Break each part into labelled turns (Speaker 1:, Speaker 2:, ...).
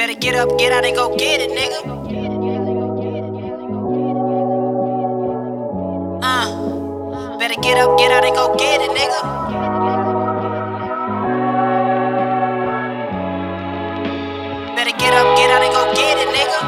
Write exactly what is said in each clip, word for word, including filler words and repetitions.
Speaker 1: Better get up, get out, and go get it, nigga. Uh, better get up, get out, and go get it, nigga. Better get up, get out, and go get it, nigga.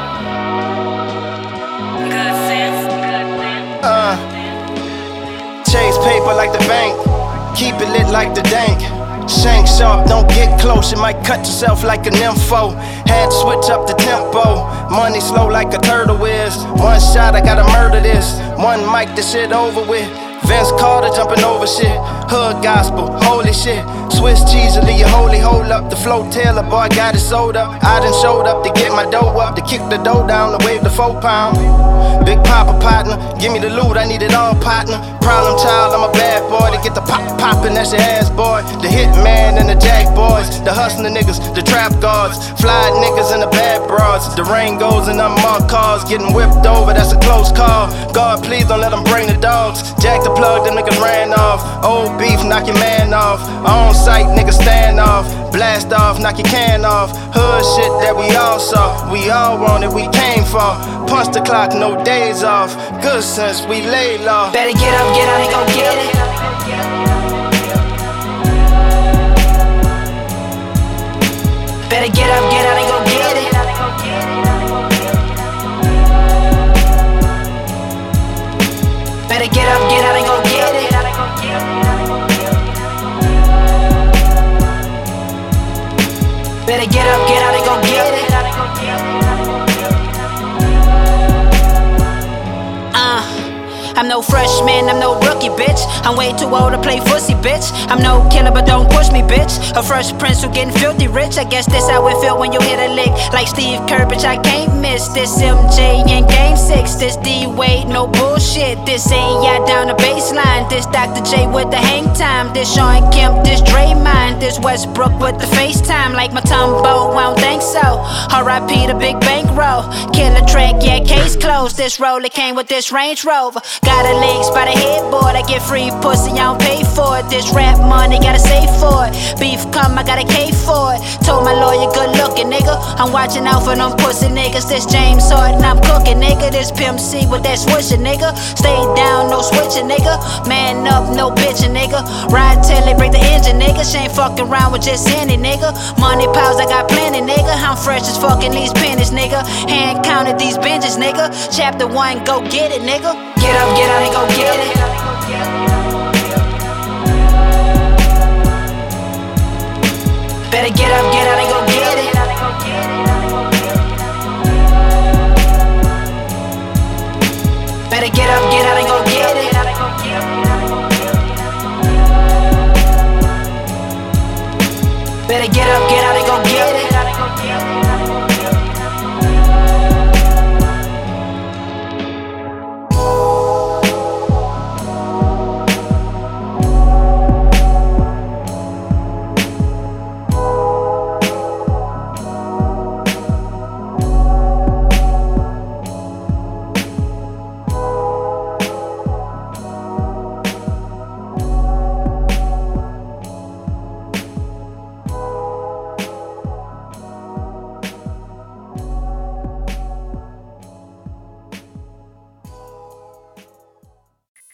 Speaker 1: Good sense, good sense.
Speaker 2: Uh, chase paper like the bank, keep it lit like the dank. Shank sharp, don't get close, you might cut yourself like a nympho. Had to switch up the tempo, money slow like a turtle is. One shot, I gotta murder this. One mic, this shit over with. Vince Carter jumping over shit. Hood gospel, holy shit. Swiss cheese will leave you holy, hold up. The flow Taylor, boy, got it sold up. I done showed up to get my dough up, to kick the dough down, to wave the four pound. Big Papa partner, give me the loot, I need it all partner. Problem child, I'm a bad boy, to get the pop poppin', that's your ass boy. The hit man and the jack boys, the hustling niggas, the trap guards, fly niggas and the bad broads. The rain goes in unmarked cars, getting whipped over, that's a close call. God, please don't let them bring the dogs. Jack the plug, them niggas ran off. Old beef, knock your man off. On sight, niggas stand off. Blast off, knock your can off. Hood shit that we all saw, we all want it, we came for. Punch the clock, no days off. Good sense, we lay low.
Speaker 1: Better get up, get out, and go get it. Better get up, get out, and go get it. Better get up, get out, and go get it. Better get up, get out, and go get it. Uh, I'm no freshman, I'm no rookie, bitch. I'm way too old to play fussy, bitch. I'm no killer, but don't push me, bitch. A fresh prince who getting filthy rich. I guess that's how it feel when you hit a lick. Like Steve Kerr, bitch, I can't miss. This M J in game six. This D-Wade, no bullshit. This ain't ya down the baseline. This Doctor J with the hang time. This Sean Kemp, this Draymond. This Westbrook with the FaceTime. Like my Tumbo, I don't think so. R I P the big bankroll. Killer track, yeah, case closed. This roller came with this Range Rover. Got a legs by the headboard. I get free pussy, I don't pay for it. This rap money, gotta save for it. Beef come, I gotta pay for it. Told my lawyer, good looking, nigga. I'm watching out for them pussy niggas. This James Harden, I'm cooking, nigga. This Pimp C with that swisher, nigga. Stay down, no switching, nigga. Man up, no bitching, nigga. Ride till they break the engine, nigga. She ain't fucking around with just any, nigga. Money piles, I got plenty, nigga. I'm fresh as fucking these pennies, nigga. Hand counted these binges, nigga. Chapter one, go get it, nigga. Get up, get out, and go get it.